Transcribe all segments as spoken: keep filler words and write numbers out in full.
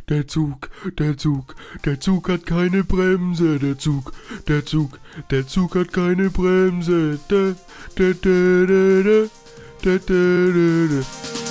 der Zug, der Zug, der Zug hat keine Bremse, der Zug, der Zug, der Zug hat keine Bremse. Da, da, da, da, da, da, da, da.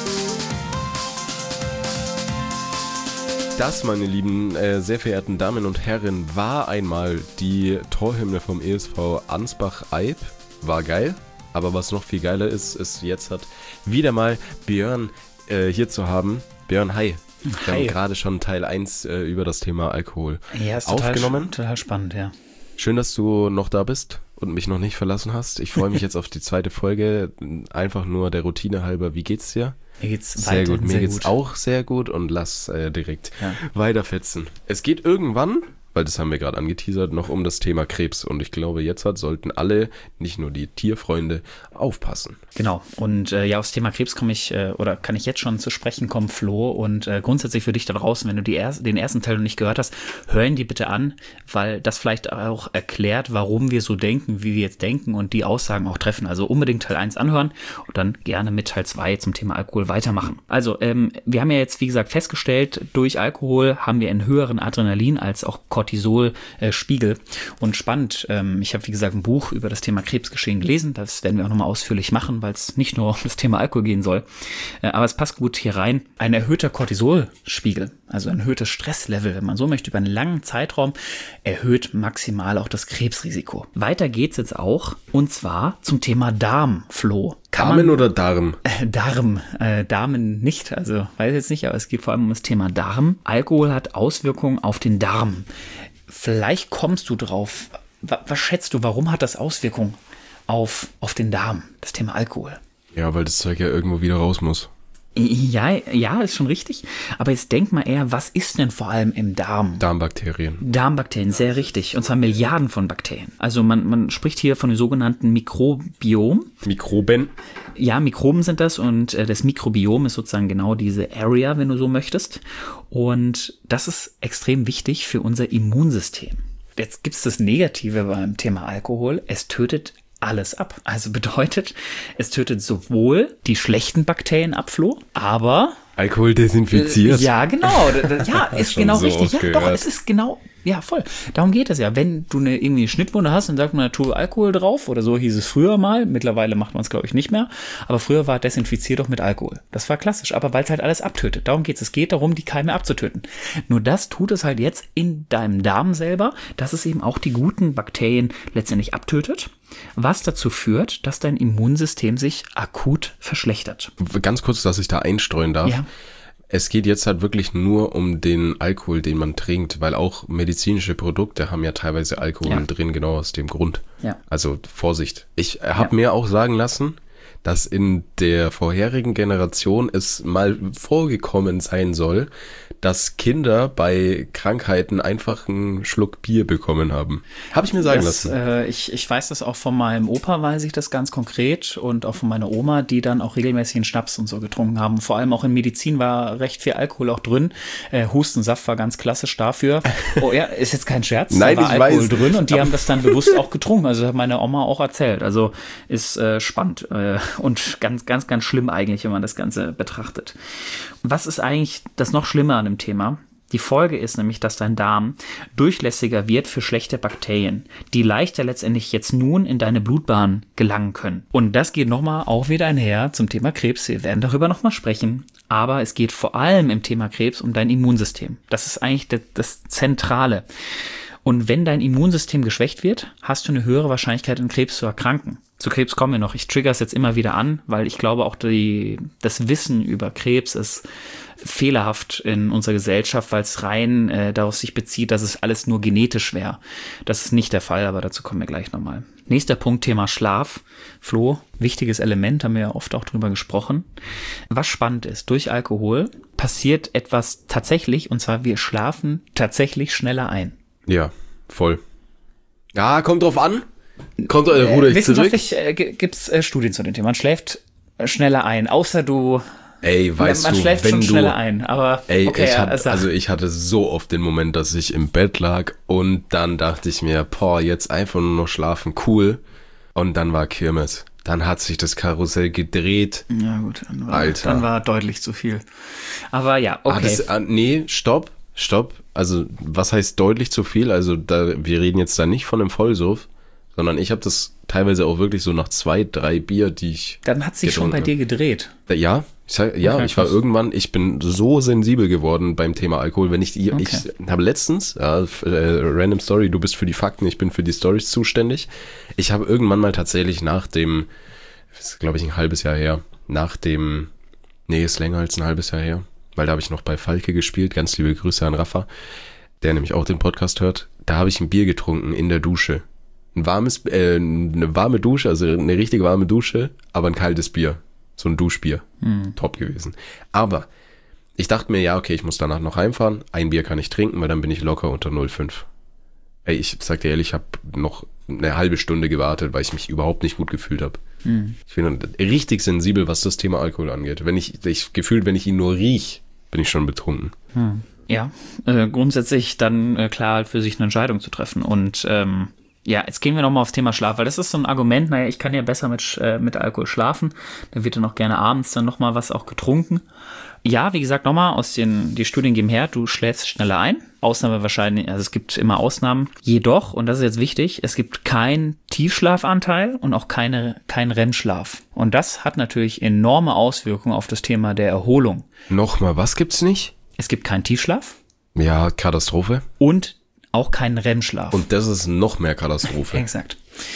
Das, meine lieben, äh, sehr verehrten Damen und Herren, war einmal die Torhymne vom E S V Ansbach-Eib. War geil, aber was noch viel geiler ist, ist jetzt hat wieder mal Björn äh, hier zu haben. Björn, hi. Wir hi. haben gerade schon Teil eins äh, über das Thema Alkohol ja, ist aufgenommen. Total, total spannend, ja. Schön, dass du noch da bist und mich noch nicht verlassen hast. Ich freue mich jetzt auf die zweite Folge. Einfach nur der Routine halber. Wie geht's dir? Mir geht's sehr gut. Mir sehr geht's gut. auch sehr gut und lass äh, direkt ja. weiterfetzen. Es geht irgendwann, weil das haben wir gerade angeteasert, noch um das Thema Krebs. Und ich glaube, jetzt hat, sollten alle, nicht nur die Tierfreunde, aufpassen. Genau. Und äh, ja, aufs Thema Krebs komme ich, äh, oder kann ich jetzt schon zu sprechen kommen, Flo. Und äh, grundsätzlich für dich da draußen, wenn du die er- den ersten Teil noch nicht gehört hast, hör ihn dir bitte an, weil das vielleicht auch erklärt, warum wir so denken, wie wir jetzt denken und die Aussagen auch treffen. Also unbedingt Teil eins anhören und dann gerne mit Teil zwei zum Thema Alkohol weitermachen. Also, ähm, wir haben ja jetzt, wie gesagt, festgestellt, durch Alkohol haben wir einen höheren Adrenalin als auch Cortisol-Spiegel. Und spannend, ähm, ich habe, wie gesagt, ein Buch über das Thema Krebsgeschehen gelesen. Das werden wir auch nochmal ausführlich machen, weil es nicht nur um das Thema Alkohol gehen soll. Äh, aber es passt gut hier rein. Ein erhöhter Cortisol-Spiegel, also ein erhöhtes Stresslevel, wenn man so möchte, über einen langen Zeitraum, erhöht maximal auch das Krebsrisiko. Weiter geht's jetzt auch, und zwar zum Thema Darm, Flo. Damen oder Darm? Äh, Darm, äh, Damen nicht, also weiß jetzt nicht, aber es geht vor allem um das Thema Darm. Alkohol hat Auswirkungen auf den Darm. Vielleicht kommst du drauf. Was, was schätzt du, warum hat das Auswirkungen auf, auf den Darm, das Thema Alkohol? Ja, weil das Zeug ja irgendwo wieder raus muss. Ja, ja, ist schon richtig. Aber jetzt denk mal eher, was ist denn vor allem im Darm? Darmbakterien. Darmbakterien, sehr richtig. Und zwar Milliarden von Bakterien. Also man, man spricht hier von dem sogenannten Mikrobiom. Mikroben? Ja, Mikroben sind das und äh, das Mikrobiom ist sozusagen genau diese Area, wenn du so möchtest. Und das ist extrem wichtig für unser Immunsystem. Jetzt gibt es das Negative beim Thema Alkohol. Es tötet alles ab. Also bedeutet, es tötet sowohl die schlechten Bakterien ab, Flo, aber Alkohol desinfiziert. Äh, ja, genau. Ja, ist genau so richtig. Ja, gehört. doch, es ist genau, ja, voll. Darum geht es ja. Wenn du eine irgendwie eine Schnittwunde hast, dann sagt man, da tu Alkohol drauf oder so hieß es früher mal. Mittlerweile macht man es, glaube ich, nicht mehr. Aber früher war desinfiziert doch mit Alkohol. Das war klassisch, aber weil es halt alles abtötet. Darum geht es. Es geht darum, die Keime abzutöten. Nur das tut es halt jetzt in deinem Darm selber, dass es eben auch die guten Bakterien letztendlich abtötet, was dazu führt, dass dein Immunsystem sich akut verschlechtert. Ganz kurz, dass ich da einstreuen darf. Ja. Es geht jetzt halt wirklich nur um den Alkohol, den man trinkt, weil auch medizinische Produkte haben ja teilweise Alkohol Ja. drin, genau aus dem Grund. Ja. Also Vorsicht. Ich habe Ja. mir auch sagen lassen, dass in der vorherigen Generation es mal vorgekommen sein soll, dass Kinder bei Krankheiten einfach einen Schluck Bier bekommen haben. Habe ich mir sagen Das, lassen. äh, ich, ich weiß das auch von meinem Opa, weiß ich das ganz konkret, und auch von meiner Oma, die dann auch regelmäßig einen Schnaps und so getrunken haben. Vor allem auch in Medizin war recht viel Alkohol auch drin. Äh, Hustensaft war ganz klassisch dafür. Oh ja, ist jetzt kein Scherz. Nein, da war ich Alkohol weiß. drin und die haben das dann bewusst auch getrunken. Also hat meine Oma auch erzählt. Also ist äh, spannend äh, und ganz, ganz, ganz schlimm eigentlich, wenn man das Ganze betrachtet. Was ist eigentlich das noch Schlimme an dem Thema? Die Folge ist nämlich, dass dein Darm durchlässiger wird für schlechte Bakterien, die leichter letztendlich jetzt nun in deine Blutbahn gelangen können. Und das geht nochmal auch wieder einher zum Thema Krebs. Wir werden darüber nochmal sprechen. Aber es geht vor allem im Thema Krebs um dein Immunsystem. Das ist eigentlich das, das Zentrale. Und wenn dein Immunsystem geschwächt wird, hast du eine höhere Wahrscheinlichkeit, an Krebs zu erkranken. Zu Krebs kommen wir noch. Ich trigger es jetzt immer wieder an, weil ich glaube, auch die, das Wissen über Krebs ist fehlerhaft in unserer Gesellschaft, weil es rein äh, darauf sich bezieht, dass es alles nur genetisch wäre. Das ist nicht der Fall, aber dazu kommen wir gleich nochmal. Nächster Punkt, Thema Schlaf. Flo, wichtiges Element, haben wir ja oft auch drüber gesprochen. Was spannend ist, durch Alkohol passiert etwas tatsächlich, und zwar wir schlafen tatsächlich schneller ein. Ja, voll. Ja, kommt drauf an. Kommt, äh, ruder ich zurück. Wissenschaftlich äh, gibt es äh, Studien zu dem Thema. Man schläft äh, schneller ein, außer du... Ey, weißt man du, schläft wenn schon du, schneller ein, aber ey, okay, ich ja, hatte, sag. also ich hatte so oft den Moment, dass ich im Bett lag und dann dachte ich mir, boah, jetzt einfach nur noch schlafen, cool. Und dann war Kirmes. Dann hat sich das Karussell gedreht. Ja gut, dann war, Alter. dann war deutlich zu viel. Aber ja, okay. Ah, das, ah, nee, stopp, stopp. Also, was heißt deutlich zu viel? Also, da, wir reden jetzt da nicht von einem Vollsuff, sondern ich habe das teilweise auch wirklich so nach zwei, drei Bier, die ich Dann hat sich schon bei dir gedreht. Ja, ich sag, ja, okay, ich war irgendwann, ich bin so sensibel geworden beim Thema Alkohol, wenn ich, okay. ich habe letztens, ja, äh, random Story, du bist für die Fakten, ich bin für die Stories zuständig. Ich habe irgendwann mal tatsächlich nach dem, das ist glaube ich ein halbes Jahr her, nach dem, nee, ist länger als ein halbes Jahr her, weil da habe ich noch bei Falke gespielt, ganz liebe Grüße an Rafa, der nämlich auch den Podcast hört, da habe ich ein Bier getrunken in der Dusche. Ein warmes, äh, eine warme Dusche, also eine richtige warme Dusche, aber ein kaltes Bier. So ein Duschbier. Hm. Top gewesen. Aber ich dachte mir, ja, okay, ich muss danach noch heimfahren. Ein Bier kann ich trinken, weil dann bin ich locker unter null Komma fünf. Ey, ich sag dir ehrlich, ich habe noch eine halbe Stunde gewartet, weil ich mich überhaupt nicht gut gefühlt habe. Hm. Ich bin richtig sensibel, was das Thema Alkohol angeht. Wenn ich, ich gefühlt, wenn ich ihn nur riech, bin ich schon betrunken. Hm. Ja, äh, grundsätzlich dann äh, klar halt für sich eine Entscheidung zu treffen. Und ähm, ja, jetzt gehen wir nochmal aufs Thema Schlaf, weil das ist so ein Argument, naja, ich kann ja besser mit, äh, mit Alkohol schlafen, da wird dann auch gerne abends dann nochmal was auch getrunken. Ja, wie gesagt, nochmal, aus den, die Studien geben her, du schläfst schneller ein, Ausnahme wahrscheinlich, also es gibt immer Ausnahmen, jedoch, und das ist jetzt wichtig, es gibt keinen Tiefschlafanteil und auch keine, keinen REM-Schlaf. Und das hat natürlich enorme Auswirkungen auf das Thema der Erholung. Nochmal, was gibt's nicht? Es gibt keinen Tiefschlaf. Ja, Katastrophe. Und auch keinen REM-Schlaf. Und das ist noch mehr Katastrophe. Exakt.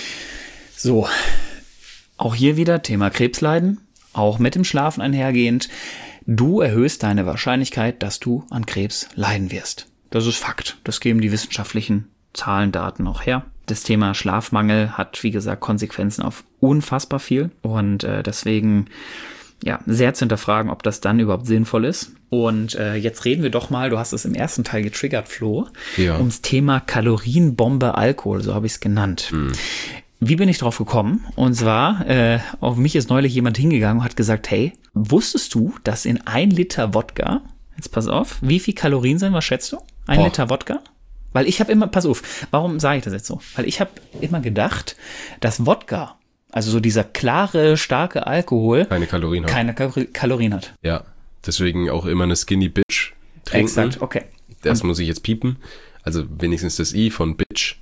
So, auch hier wieder Thema Krebsleiden, auch mit dem Schlafen einhergehend. Du erhöhst deine Wahrscheinlichkeit, dass du an Krebs leiden wirst. Das ist Fakt. Das geben die wissenschaftlichen Zahlen, Daten auch her. Das Thema Schlafmangel hat, wie gesagt, Konsequenzen auf unfassbar viel. Und äh, deswegen ja, sehr zu hinterfragen, ob das dann überhaupt sinnvoll ist. Und äh, jetzt reden wir doch mal, du hast es im ersten Teil getriggert, Flo, ja. ums Thema Kalorienbombe Alkohol, so habe ich es genannt. Hm. Wie bin ich drauf gekommen? Und zwar, äh, auf mich ist neulich jemand hingegangen und hat gesagt, hey, wusstest du, dass in ein Liter Wodka, jetzt pass auf, wie viel Kalorien sind, was schätzt du? Ein oh. Liter Wodka? Weil ich habe immer, pass auf, warum sage ich das jetzt so? Weil ich habe immer gedacht, dass Wodka, also so dieser klare, starke Alkohol, keine Kalorien hat. Keine Kal- Kalorien hat. Ja, deswegen auch immer eine Skinny Bitch trinken. Exakt, okay. Das Und muss ich jetzt piepen. Also wenigstens das I von Bitch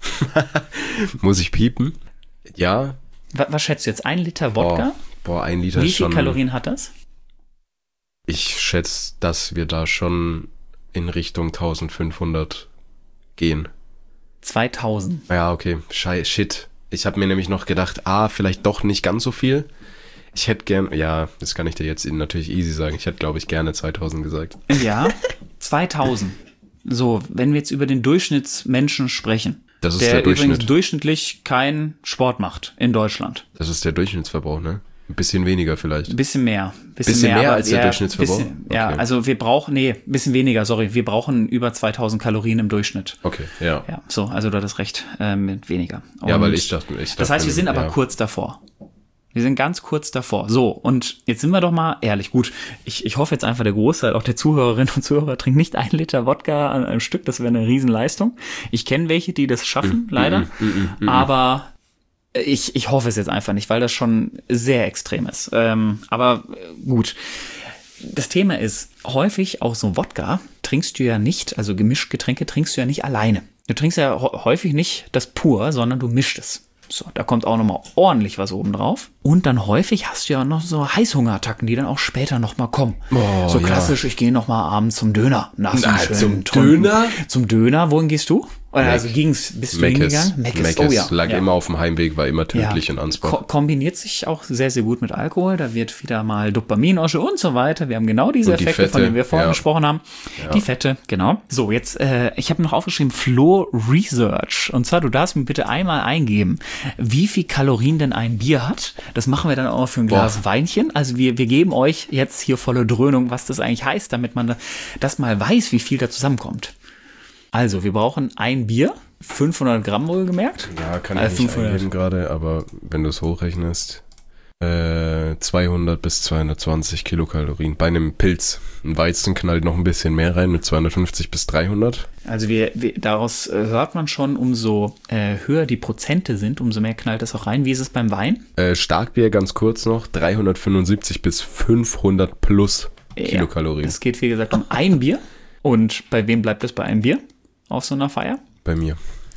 muss ich piepen. Ja. Was, was schätzt du jetzt? Ein Liter Wodka? Boah, boah ein Liter Wie ist schon... Wie viele Kalorien hat das? Ich schätze, dass wir da schon in Richtung eintausendfünfhundert gehen. zweitausend. Ja, okay. Schei- Shit. Ich habe mir nämlich noch gedacht, ah, vielleicht doch nicht ganz so viel. Ich hätte gern, ja, das kann ich dir jetzt natürlich easy sagen. Ich hätte, glaube ich, gerne zweitausend gesagt. Ja, zweitausend. So, wenn wir jetzt über den Durchschnittsmenschen sprechen, das ist der, der Durchschnitt. übrigens durchschnittlich keinen Sport macht in Deutschland. Das ist der Durchschnittsverbrauch, ne? Ein bisschen weniger vielleicht. Ein bisschen mehr. Bisschen, bisschen mehr, mehr als der ja, Durchschnittsverbrauch? Bisschen, okay. Ja, also wir brauchen, nee, ein bisschen weniger, sorry. Wir brauchen über zweitausend Kalorien im Durchschnitt. Okay, ja. Ja, so, also du hattest recht, äh, mit weniger. Und ja, weil ich dachte, ich dachte... Das heißt, wir sind aber ja. kurz davor. Wir sind ganz kurz davor. So, und jetzt sind wir doch mal ehrlich. Gut, ich, ich hoffe jetzt einfach, der Großteil auch der Zuhörerinnen und Zuhörer trinkt nicht ein Liter Wodka an einem Stück. Das wäre eine Riesenleistung. Ich kenne welche, die das schaffen, mm, leider. Mm, mm, mm, aber ich, ich hoffe es jetzt einfach nicht, weil das schon sehr extrem ist. Ähm, aber gut. Das Thema ist, häufig auch so Wodka trinkst du ja nicht, also Gemischtgetränke trinkst du ja nicht alleine. Du trinkst ja häufig nicht das pur, sondern du mischst es. So, da kommt auch nochmal ordentlich was oben drauf. Und dann häufig hast du ja noch so Heißhungerattacken, die dann auch später nochmal kommen. Oh, so klassisch, ja. Ich gehe nochmal abends zum Döner. Nach so Na, zum Döner? Zum Döner, wohin gehst du? Oder also ging's, bist du Meckes. hingegangen? Meckes, Meckes. Oh ja. Lag ja. immer auf dem Heimweg, war immer tödlich ja. in Ansbach. Ko- kombiniert sich auch sehr, sehr gut mit Alkohol. Da wird wieder mal Dopamin und so weiter. Wir haben genau diese die Effekte, Fette, von denen wir vorhin ja. gesprochen haben. Ja. Die Fette, genau. So, jetzt, äh, ich habe noch aufgeschrieben, Flo Research. Und zwar, du darfst mir bitte einmal eingeben, wie viel Kalorien denn ein Bier hat. Das machen wir dann auch für ein Glas Boah. Weinchen. Also wir, wir geben euch jetzt hier volle Dröhnung, was das eigentlich heißt, damit man das mal weiß, wie viel da zusammenkommt. Also, wir brauchen ein Bier, fünfhundert Gramm wohlgemerkt. Ja, kann ich äh, nicht eingeben gerade, aber wenn du es hochrechnest, äh, zweihundert bis zweihundertzwanzig Kilokalorien. Bei einem Pilz. Ein Weizen knallt noch ein bisschen mehr rein mit zweihundertfünfzig bis dreihundert. Also wir, wir daraus äh, hört man schon, umso äh, höher die Prozente sind, umso mehr knallt das auch rein. Wie ist es beim Wein? Äh, Starkbier ganz kurz noch, dreihundertfünfundsiebzig bis fünfhundert plus Kilokalorien. Ja, es geht, wie gesagt, um ein Bier. Und bei wem bleibt es bei einem Bier auf so einer Feier? Bei mir.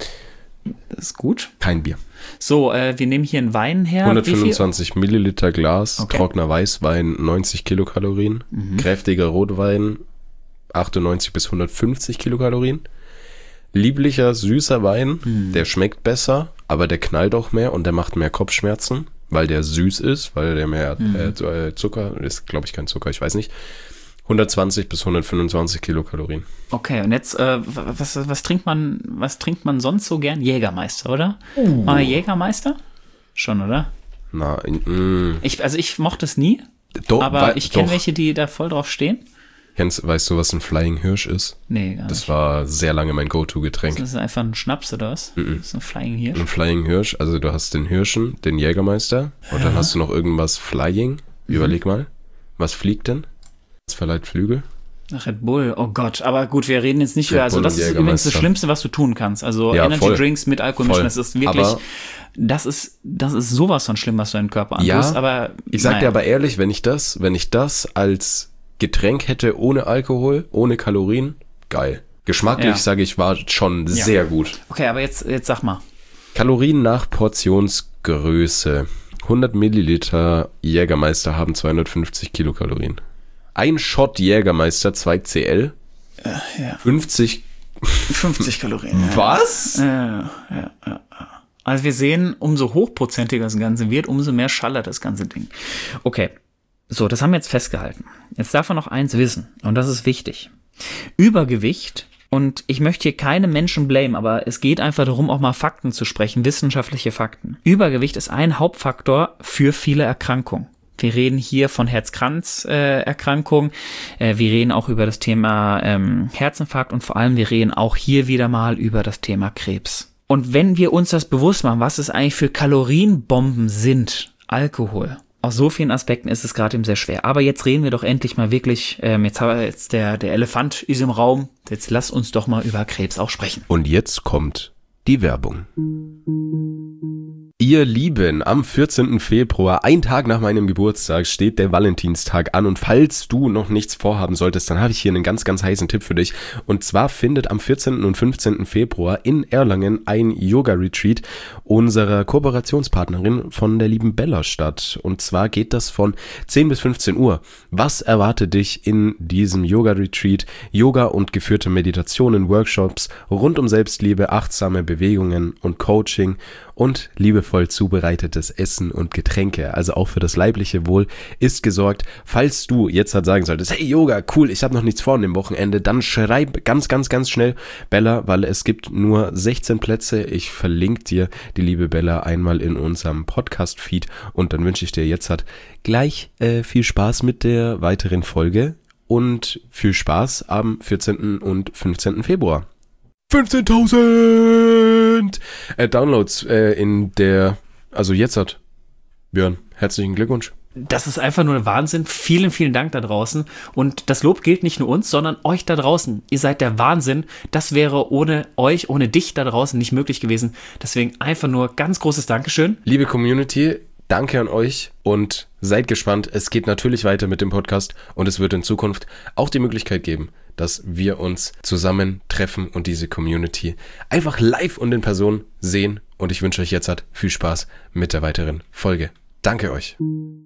Das ist gut. Kein Bier. So, äh, wir nehmen hier einen Wein her. hundertfünfundzwanzig Milliliter Glas, okay. Trockener Weißwein, neunzig Kilokalorien, mhm. kräftiger Rotwein, achtundneunzig bis hundertfünfzig Kilokalorien. Lieblicher, süßer Wein, mhm. der schmeckt besser, aber der knallt auch mehr und der macht mehr Kopfschmerzen, weil der süß ist, weil der mehr mhm. äh, Zucker, ist glaube ich kein Zucker, ich weiß nicht. hundertzwanzig bis hundertfünfundzwanzig Kilokalorien. Okay, und jetzt, äh, was, was trinkt man, was trinkt man sonst so gern? Jägermeister, oder? Uh. Mal Jägermeister? Schon, oder? Na, mm. ich, also ich mochte es nie, doch, aber weil, ich kenne doch. welche, die da voll drauf stehen. Kennst, weißt du, was ein Flying Hirsch ist? Nee, gar Das nicht. war sehr lange mein Go-To-Getränk. Das ist einfach ein Schnaps, oder was? Mm-mm. Das ist ein Flying Hirsch. Ein Flying Hirsch, also du hast den Hirschen, den Jägermeister und ja. dann hast du noch irgendwas Flying. Mhm. Überleg mal, was fliegt denn? Was verleiht Flügel? Red Bull, oh Gott, aber gut, wir reden jetzt nicht Red über, also Bull das und ist übrigens das Jägermeister. Schlimmste, was du tun kannst. Also Ja, Energy voll. Drinks mit Alkohol Voll. mischen, das ist wirklich, Aber das ist, das ist sowas von schlimm, was du deinen Körper antust, Ja, aber ich sag naja. dir aber ehrlich, wenn ich das, wenn ich das als Getränk hätte ohne Alkohol, ohne Kalorien, geil. Geschmacklich, Ja. sage ich, war schon Ja. sehr gut. Okay, aber jetzt, jetzt sag mal. Kalorien nach Portionsgröße. hundert Milliliter Jägermeister haben zweihundertfünfzig Kilokalorien. Ein Shot Jägermeister zwei C L. Äh, ja. fünfzig. fünfzig Kalorien. Was? Ja, ja, ja. Also wir sehen, umso hochprozentiger das Ganze wird, umso mehr schallert das ganze Ding. Okay, so, das haben wir jetzt festgehalten. Jetzt darf man noch eins wissen, und das ist wichtig. Übergewicht, und ich möchte hier keine Menschen blamen, aber es geht einfach darum, auch mal Fakten zu sprechen, wissenschaftliche Fakten. Übergewicht ist ein Hauptfaktor für viele Erkrankungen. Wir reden hier von Herz-Kranz-Erkrankungen, äh, äh, wir reden auch über das Thema ähm, Herzinfarkt und vor allem wir reden auch hier wieder mal über das Thema Krebs. Und wenn wir uns das bewusst machen, was es eigentlich für Kalorienbomben sind, Alkohol, aus so vielen Aspekten ist es gerade eben sehr schwer. Aber jetzt reden wir doch endlich mal wirklich, ähm, jetzt haben wir jetzt der, der Elefant ist im Raum, jetzt lass uns doch mal über Krebs auch sprechen. Und jetzt kommt die Werbung. Ihr Lieben, am vierzehnten Februar, ein Tag nach meinem Geburtstag, steht der Valentinstag an und falls du noch nichts vorhaben solltest, dann habe ich hier einen ganz, ganz heißen Tipp für dich. Und zwar findet am vierzehnten und fünfzehnten Februar in Erlangen ein Yoga-Retreat unserer Kooperationspartnerin von der lieben Bella statt. Und zwar geht das von zehn bis fünfzehn Uhr. Was erwartet dich in diesem Yoga-Retreat? Yoga und geführte Meditationen, Workshops rund um Selbstliebe, achtsame Bewegungen und Coaching und liebevoll zubereitetes Essen und Getränke, also auch für das leibliche Wohl ist gesorgt. Falls du jetzt halt sagen solltest, hey Yoga, cool, ich habe noch nichts vor an dem Wochenende, dann schreib ganz, ganz, ganz schnell Bella, weil es gibt nur sechzehn Plätze. Ich verlinke dir die liebe Bella einmal in unserem Podcast-Feed und dann wünsche ich dir jetzt halt gleich äh, viel Spaß mit der weiteren Folge und viel Spaß am vierzehnten und fünfzehnten Februar. fünfzehntausend äh, Downloads äh, in der, also jetzt hat Björn, herzlichen Glückwunsch. Das ist einfach nur Wahnsinn. Vielen, vielen Dank da draußen. Und das Lob gilt nicht nur uns, sondern euch da draußen. Ihr seid der Wahnsinn. Das wäre ohne euch, ohne dich da draußen nicht möglich gewesen. Deswegen einfach nur ganz großes Dankeschön. Liebe Community, danke an euch und seid gespannt. Es geht natürlich weiter mit dem Podcast und es wird in Zukunft auch die Möglichkeit geben, dass wir uns zusammen treffen und diese Community einfach live und in Person sehen. Und ich wünsche euch jetzt halt viel Spaß mit der weiteren Folge. Danke euch.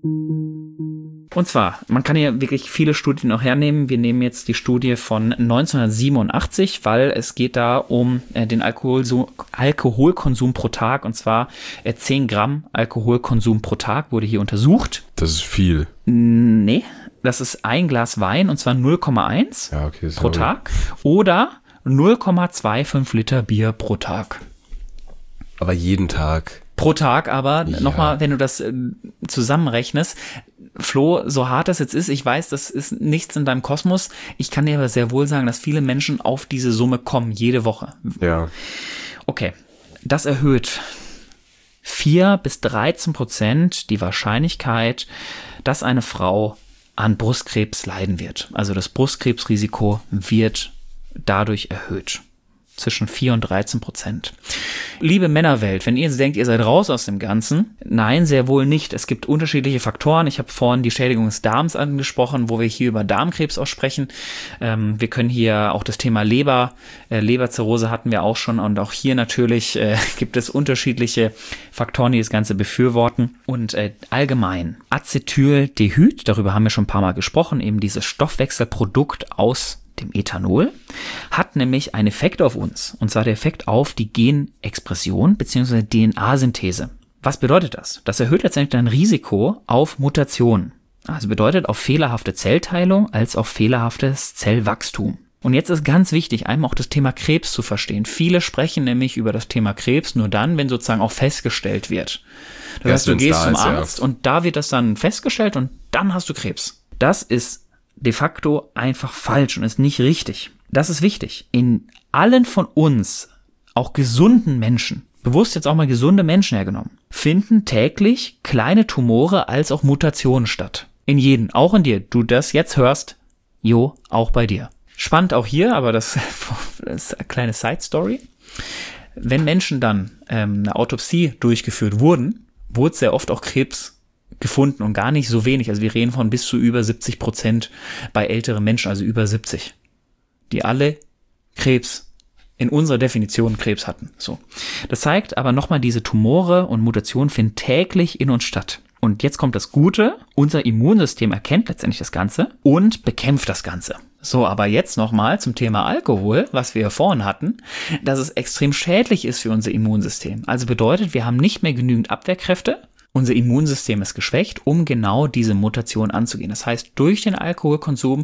Und zwar, man kann hier wirklich viele Studien auch hernehmen. Wir nehmen jetzt die Studie von neunzehnhundertsiebenundachtzig, weil es geht da um äh, den Alkohol, so, Alkoholkonsum pro Tag. Und zwar äh, zehn Gramm Alkoholkonsum pro Tag wurde hier untersucht. Das ist viel. Nee, das ist ein Glas Wein und zwar null Komma eins Ja, okay, pro Tag oder null Komma fünfundzwanzig Liter Bier pro Tag. Aber jeden Tag. Pro Tag, aber Ja. nochmal, wenn du das äh, zusammenrechnest, Flo, so hart das jetzt ist, ich weiß, das ist nichts in deinem Kosmos. Ich kann dir aber sehr wohl sagen, dass viele Menschen auf diese Summe kommen, jede Woche. Ja. Okay, das erhöht vier bis dreizehn Prozent die Wahrscheinlichkeit, dass eine Frau an Brustkrebs leiden wird. Also das Brustkrebsrisiko wird dadurch erhöht. zwischen vier und dreizehn Prozent. Liebe Männerwelt, wenn ihr jetzt denkt, ihr seid raus aus dem Ganzen, nein, sehr wohl nicht. Es gibt unterschiedliche Faktoren. Ich habe vorhin die Schädigung des Darms angesprochen, wo wir hier über Darmkrebs auch sprechen. Ähm, wir können hier auch das Thema Leber, äh, Leberzirrhose hatten wir auch schon und auch hier natürlich äh, gibt es unterschiedliche Faktoren, die das Ganze befürworten. Und äh, allgemein Acetaldehyd, darüber haben wir schon ein paar Mal gesprochen, eben dieses Stoffwechselprodukt aus dem Ethanol, hat nämlich einen Effekt auf uns, und zwar der Effekt auf die Genexpression bzw. D N A-Synthese. Was bedeutet das? Das erhöht letztendlich dein Risiko auf Mutationen. Also bedeutet auf fehlerhafte Zellteilung als auf fehlerhaftes Zellwachstum. Und jetzt ist ganz wichtig, einmal auch das Thema Krebs zu verstehen. Viele sprechen nämlich über das Thema Krebs nur dann, wenn sozusagen auch festgestellt wird. Das heißt, du gehst zum Arzt und da wird das dann festgestellt und dann hast du Krebs. Das ist de facto einfach falsch und ist nicht richtig. Das ist wichtig. In allen von uns, auch gesunden Menschen, bewusst jetzt auch mal gesunde Menschen hergenommen, finden täglich kleine Tumore als auch Mutationen statt. In jedem, auch in dir. Du das jetzt hörst, jo, auch bei dir. Spannend auch hier, aber das, das ist eine kleine Side-Story. Wenn Menschen dann ähm, eine Autopsie durchgeführt wurden, wurde sehr oft auch Krebs gefunden und gar nicht so wenig. Also wir reden von bis zu über siebzig Prozent bei älteren Menschen, also über siebzig, die alle Krebs in unserer Definition Krebs hatten. So. Das zeigt aber nochmal, diese Tumore und Mutationen finden täglich in uns statt. Und jetzt kommt das Gute, unser Immunsystem erkennt letztendlich das Ganze und bekämpft das Ganze. So, aber jetzt nochmal zum Thema Alkohol, was wir vorhin hatten, dass es extrem schädlich ist für unser Immunsystem. Also bedeutet, wir haben nicht mehr genügend Abwehrkräfte. Unser Immunsystem ist geschwächt, um genau diese Mutation anzugehen. Das heißt, durch den Alkoholkonsum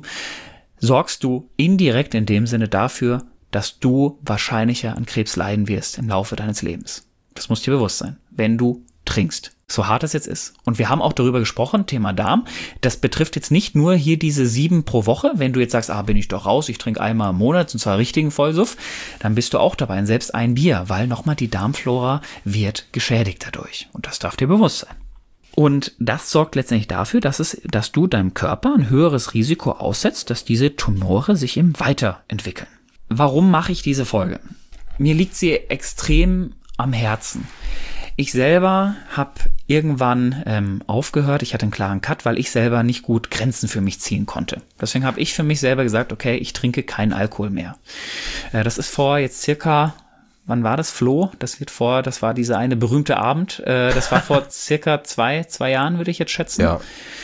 sorgst du indirekt in dem Sinne dafür, dass du wahrscheinlicher an Krebs leiden wirst im Laufe deines Lebens. Das muss dir bewusst sein, wenn du trinkst. So hart das jetzt ist. Und wir haben auch darüber gesprochen, Thema Darm. Das betrifft jetzt nicht nur hier diese sieben pro Woche. Wenn du jetzt sagst, ah, bin ich doch raus, ich trinke einmal im Monat, und zwar richtigen Vollsuff, dann bist du auch dabei. Und selbst ein Bier, weil nochmal die Darmflora wird geschädigt dadurch. Und das darf dir bewusst sein. Und das sorgt letztendlich dafür, dass es, dass du deinem Körper ein höheres Risiko aussetzt, dass diese Tumore sich eben weiterentwickeln. Warum mache ich diese Folge? Mir liegt sie extrem am Herzen. Ich selber habe irgendwann ähm, aufgehört, ich hatte einen klaren Cut, weil ich selber nicht gut Grenzen für mich ziehen konnte. Deswegen habe ich für mich selber gesagt, okay, ich trinke keinen Alkohol mehr. Äh, das ist vor jetzt circa, wann war das, Flo? Das wird vor, das war dieser eine berühmte Abend, äh, das war vor circa zwei, zwei Jahren, würde ich jetzt schätzen. Ja.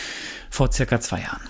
Vor circa zwei Jahren.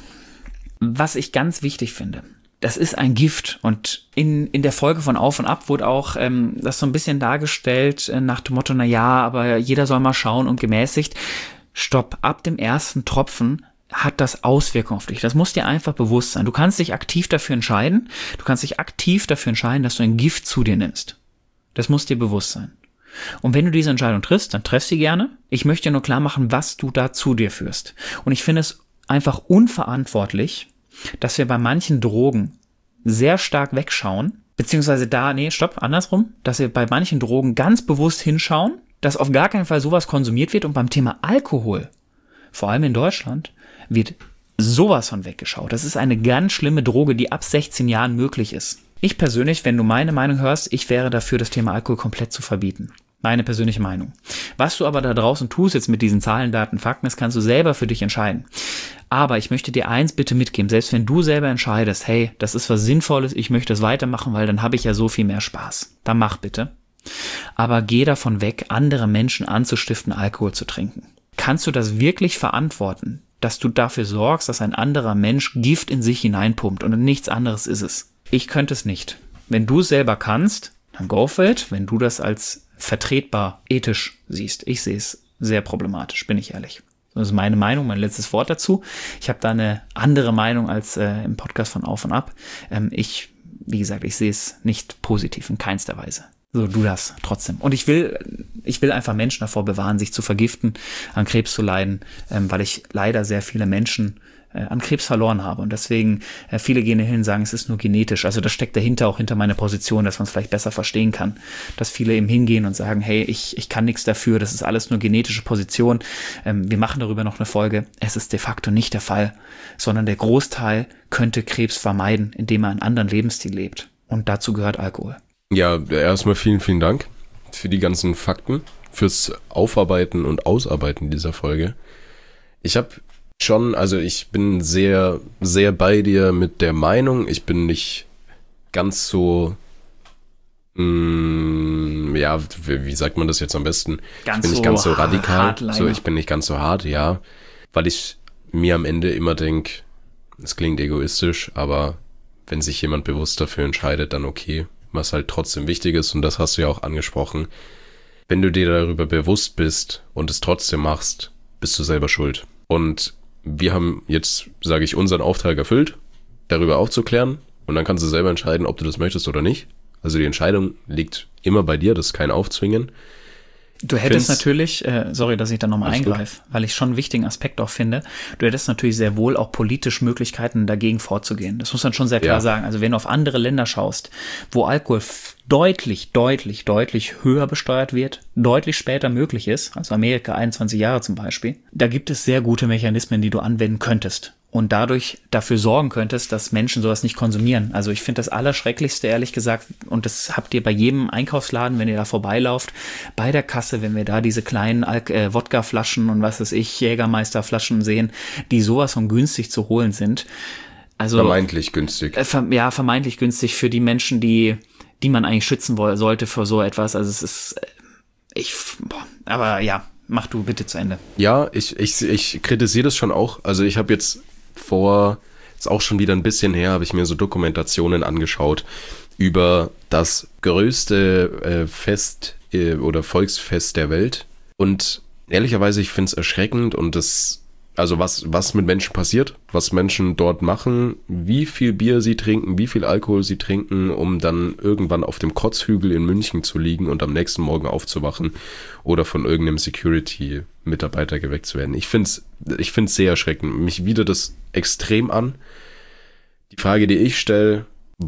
Was ich ganz wichtig finde, das ist ein Gift, und in in der Folge von Auf und Ab wurde auch ähm, das so ein bisschen dargestellt äh, nach dem Motto, na ja, aber jeder soll mal schauen und gemäßigt. Stopp, ab dem ersten Tropfen hat das Auswirkungen auf dich. Das muss dir einfach bewusst sein. Du kannst dich aktiv dafür entscheiden, du kannst dich aktiv dafür entscheiden, dass du ein Gift zu dir nimmst. Das muss dir bewusst sein. Und wenn du diese Entscheidung triffst, dann triff sie gerne. Ich möchte dir nur klar machen, was du da zu dir führst. Und ich finde es einfach unverantwortlich, dass wir bei manchen Drogen sehr stark wegschauen, beziehungsweise da, nee, stopp, andersrum, dass wir bei manchen Drogen ganz bewusst hinschauen, dass auf gar keinen Fall sowas konsumiert wird, und beim Thema Alkohol, vor allem in Deutschland, wird sowas von weggeschaut. Das ist eine ganz schlimme Droge, die ab sechzehn Jahren möglich ist. Ich persönlich, wenn du meine Meinung hörst, ich wäre dafür, das Thema Alkohol komplett zu verbieten. Meine persönliche Meinung. Was du aber da draußen tust jetzt mit diesen Zahlen, Daten, Fakten, das kannst du selber für dich entscheiden. Aber ich möchte dir eins bitte mitgeben, selbst wenn du selber entscheidest, hey, das ist was Sinnvolles, ich möchte das weitermachen, weil dann habe ich ja so viel mehr Spaß. Dann mach bitte. Aber geh davon weg, andere Menschen anzustiften, Alkohol zu trinken. Kannst du das wirklich verantworten, dass du dafür sorgst, dass ein anderer Mensch Gift in sich hineinpumpt, und nichts anderes ist es? Ich könnte es nicht. Wenn du es selber kannst, dann go for it. Wenn du das als vertretbar ethisch siehst. Ich sehe es sehr problematisch, bin ich ehrlich. Das ist meine Meinung, mein letztes Wort dazu. Ich habe da eine andere Meinung als äh, im Podcast von Auf und Ab. Ähm, ich, wie gesagt, ich sehe es nicht positiv in keinster Weise. So, du das trotzdem. Und ich will, ich will einfach Menschen davor bewahren, sich zu vergiften, an Krebs zu leiden, ähm, weil ich leider sehr viele Menschen äh, an Krebs verloren habe. Und deswegen, äh, viele gehen hin und sagen, es ist nur genetisch. Also das steckt dahinter, auch hinter meiner Position, dass man es vielleicht besser verstehen kann. Dass viele eben hingehen und sagen, hey, ich, ich kann nichts dafür, das ist alles nur genetische Position. Ähm, wir machen darüber noch eine Folge. Es ist de facto nicht der Fall, sondern der Großteil könnte Krebs vermeiden, indem er einen anderen Lebensstil lebt. Und dazu gehört Alkohol. Ja, erstmal vielen, vielen Dank für die ganzen Fakten, fürs Aufarbeiten und Ausarbeiten dieser Folge. Ich habe schon, also ich bin sehr, sehr bei dir mit der Meinung. Ich bin nicht ganz so, mh, ja, wie sagt man das jetzt am besten? Ganz ich bin nicht so ganz so radikal. Hardliner. So, ich bin nicht ganz so hart, ja. Weil ich mir am Ende immer denke, es klingt egoistisch, aber wenn sich jemand bewusst dafür entscheidet, dann okay. Was halt trotzdem wichtig ist, und das hast du ja auch angesprochen. Wenn du dir darüber bewusst bist und es trotzdem machst, bist du selber schuld. Und wir haben jetzt, sage ich, unseren Auftrag erfüllt, darüber aufzuklären, und dann kannst du selber entscheiden, ob du das möchtest oder nicht. Also die Entscheidung liegt immer bei dir, das ist kein Aufzwingen. Du hättest Find's- natürlich, äh, sorry, dass ich da nochmal Alles gut. eingreife, weil ich schon einen wichtigen Aspekt auch finde, du hättest natürlich sehr wohl auch politisch Möglichkeiten, dagegen vorzugehen. Das muss man schon sehr klar Ja. sagen. Also wenn du auf andere Länder schaust, wo Alkohol f- deutlich, deutlich, deutlich höher besteuert wird, deutlich später möglich ist, also Amerika einundzwanzig Jahre zum Beispiel, da gibt es sehr gute Mechanismen, die du anwenden könntest. Und dadurch dafür sorgen könntest, dass Menschen sowas nicht konsumieren. Also ich finde das Allerschrecklichste, ehrlich gesagt, und das habt ihr bei jedem Einkaufsladen, wenn ihr da vorbeilauft, bei der Kasse, wenn wir da diese kleinen Al- äh, Wodkaflaschen und was weiß ich, Jägermeisterflaschen sehen, die sowas von günstig zu holen sind. Also Vermeintlich günstig. äh, ver- ja, vermeintlich günstig für die Menschen, die die man eigentlich schützen woll- sollte vor so etwas. Also es ist, äh, ich, boah, aber ja, mach du bitte zu Ende. Ja, ich, ich, ich kritisiere das schon auch. Also ich habe jetzt vor, ist auch schon wieder ein bisschen her, habe ich mir so Dokumentationen angeschaut über das größte äh, Fest äh, oder Volksfest der Welt. Und ehrlicherweise, ich finde es erschreckend, und das, also was, was mit Menschen passiert, was Menschen dort machen, wie viel Bier sie trinken, wie viel Alkohol sie trinken, um dann irgendwann auf dem Kotzhügel in München zu liegen und am nächsten Morgen aufzuwachen oder von irgendeinem Security-Mitarbeiter geweckt zu werden. Ich finde es ich find's sehr erschreckend. Mich widert das extrem an. Die Frage, die ich stelle,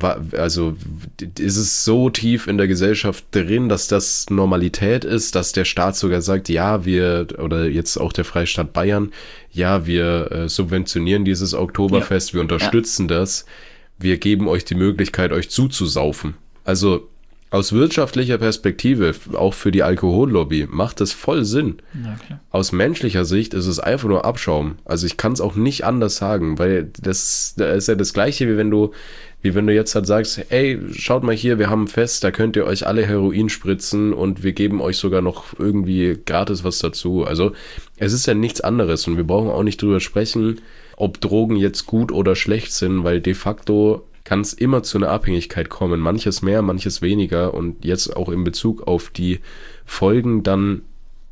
also ist es so tief in der Gesellschaft drin, dass das Normalität ist, dass der Staat sogar sagt, ja, wir, oder jetzt auch der Freistaat Bayern, ja, wir äh, subventionieren dieses Oktoberfest, ja. wir unterstützen ja. das, wir geben euch die Möglichkeit, euch zuzusaufen. Also aus wirtschaftlicher Perspektive, auch für die Alkohollobby, macht das voll Sinn. Ja, klar. Aus menschlicher Sicht ist es einfach nur Abschaum. Also ich kann es auch nicht anders sagen, weil das, das ist ja das Gleiche, wie wenn du Wie wenn du jetzt halt sagst, ey, schaut mal hier, wir haben ein Fest, da könnt ihr euch alle Heroin spritzen und wir geben euch sogar noch irgendwie gratis was dazu. Also es ist ja nichts anderes, und wir brauchen auch nicht drüber sprechen, ob Drogen jetzt gut oder schlecht sind, weil de facto kann es immer zu einer Abhängigkeit kommen. Manches mehr, manches weniger, und jetzt auch in Bezug auf die Folgen dann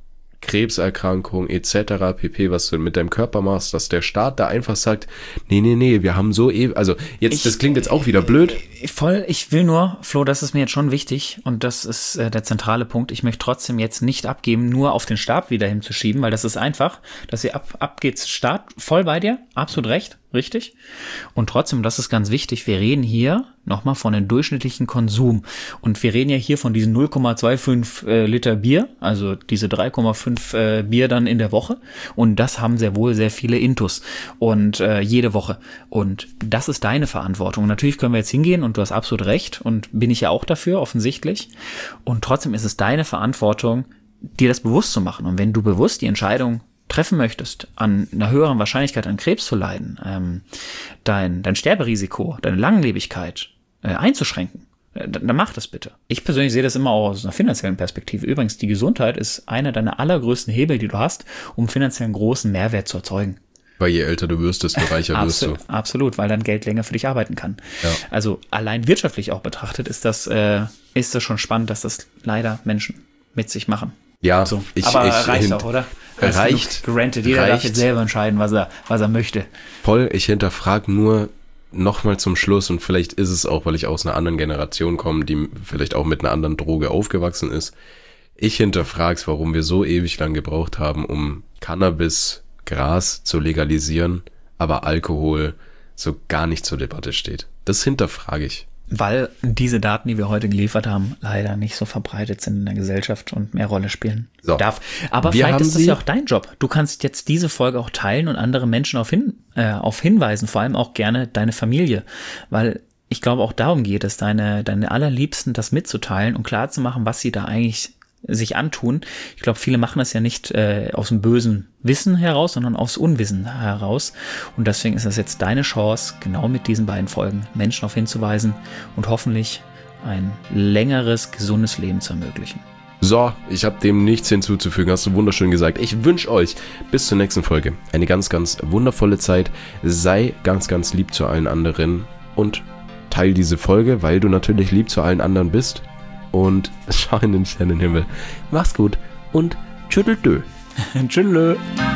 Krebserkrankung et cetera pp., was du mit deinem Körper machst, dass der Staat da einfach sagt, nee, nee, nee, wir haben so eben, also jetzt, Ich- das klingt jetzt auch wieder blöd. Voll, ich will nur, Flo, das ist mir jetzt schon wichtig, und das ist äh, der zentrale Punkt. Ich möchte trotzdem jetzt nicht abgeben, nur auf den Stab wieder hinzuschieben, weil das ist einfach, dass ihr ab, ab geht's Start, voll bei dir, absolut recht, richtig. Und trotzdem, das ist ganz wichtig, wir reden hier nochmal von dem durchschnittlichen Konsum, und wir reden ja hier von diesen null Komma fünfundzwanzig äh, Liter Bier, also diese drei Komma fünf äh, Bier dann in der Woche, und das haben sehr wohl sehr viele Intus und äh, jede Woche, und das ist deine Verantwortung. Natürlich können wir jetzt hingehen, und du hast absolut recht, und bin ich ja auch dafür, offensichtlich, und trotzdem ist es deine Verantwortung, dir das bewusst zu machen. Und wenn du bewusst die Entscheidung treffen möchtest, an einer höheren Wahrscheinlichkeit an Krebs zu leiden, ähm, dein, dein Sterberisiko, deine Langlebigkeit äh, einzuschränken, äh, dann, dann mach das bitte. Ich persönlich sehe das immer auch aus einer finanziellen Perspektive. Übrigens, die Gesundheit ist einer deiner allergrößten Hebel, die du hast, um finanziellen großen Mehrwert zu erzeugen. Weil je älter du wirst, desto reicher wirst du. Absolut, absolut, weil dann Geld länger für dich arbeiten kann. Ja. Also allein wirtschaftlich auch betrachtet ist das, äh, ist das schon spannend, dass das leider Menschen mit sich machen. Ja, So. ich, Aber ich, reicht hin- auch, oder? Reicht. Gerantet. Jeder darf reicht. jetzt selber entscheiden, was er, was er möchte. Voll, ich hinterfrage nur nochmal zum Schluss, und vielleicht ist es auch, weil ich aus einer anderen Generation komme, die vielleicht auch mit einer anderen Droge aufgewachsen ist. Ich hinterfrage es, warum wir so ewig lang gebraucht haben, um Cannabis, Gras zu legalisieren, aber Alkohol so gar nicht zur Debatte steht. Das hinterfrage ich. Weil diese Daten, die wir heute geliefert haben, leider nicht so verbreitet sind in der Gesellschaft und mehr Rolle spielen So. darf. Aber Wir vielleicht haben ist das sie- ja auch dein Job. Du kannst jetzt diese Folge auch teilen und andere Menschen auf, hin, äh, auf hinweisen, vor allem auch gerne deine Familie. Weil ich glaube, auch darum geht es, deine, deine Allerliebsten das mitzuteilen und klarzumachen, was sie da eigentlich sich antun. Ich glaube, viele machen das ja nicht äh, aus dem bösen Wissen heraus, sondern aus Unwissen heraus. Und deswegen ist das jetzt deine Chance, genau mit diesen beiden Folgen Menschen darauf hinzuweisen und hoffentlich ein längeres, gesundes Leben zu ermöglichen. So, ich habe dem nichts hinzuzufügen, hast du wunderschön gesagt. Ich wünsche euch bis zur nächsten Folge eine ganz, ganz wundervolle Zeit. Sei ganz, ganz lieb zu allen anderen und teil diese Folge, weil du natürlich lieb zu allen anderen bist. Und schau in den Sternenhimmel. Mach's gut und tschütteldö. Tschüss.